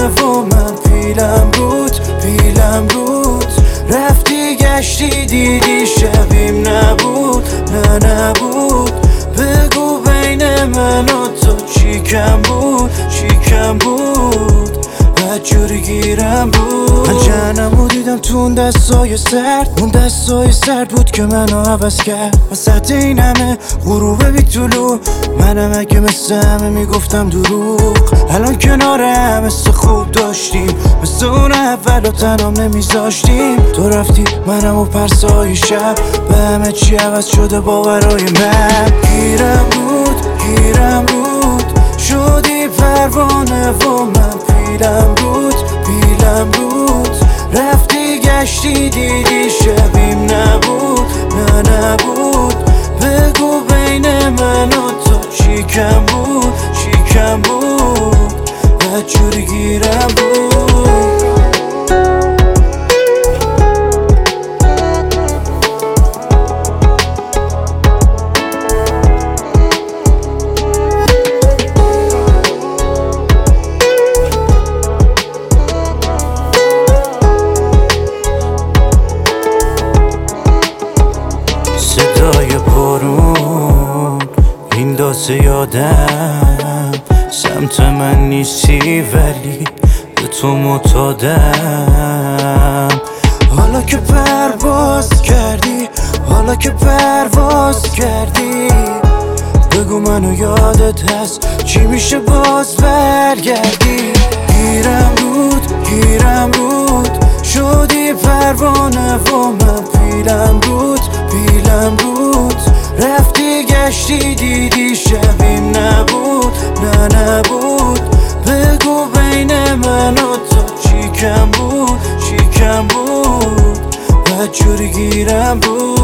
و من پیلم بود رفتی گشتی دیدی شبیم نبود نه نبود بگو بین من و تو چی کم بود بدجوری گیرم بود من جهنمو دیدم تو اون دستای سرد بود که منو عوض کرد وسط این همه غروب بی طلوع منم اگه مثل همه میگفتم دروغ الان کنار هم مثل خوب داشتیم مثل اون اول و تنام نمیذاشتیم تو رفتی منم و پرسای شب به همه چی عوض شده باورای من گیرم بود شدی پروانه و من پیلم بود رفتی گشتی دیدی شبیم نبود نه نبود بگو بین من و تو چی کم بود بدجوری گیرم بود صدای بارون این دازه یادم سمت من نیستی ولی به تو معتادم حالا که پرواز کردی بگو منو یادت هست چی میشه باز برگردی گیرم بود شدی پروانه و من پیلم بود رفتی گشتی دیدی شبیم نبود نه نبود بگو بین من و تو چی کم بود بدجوری گیرم بود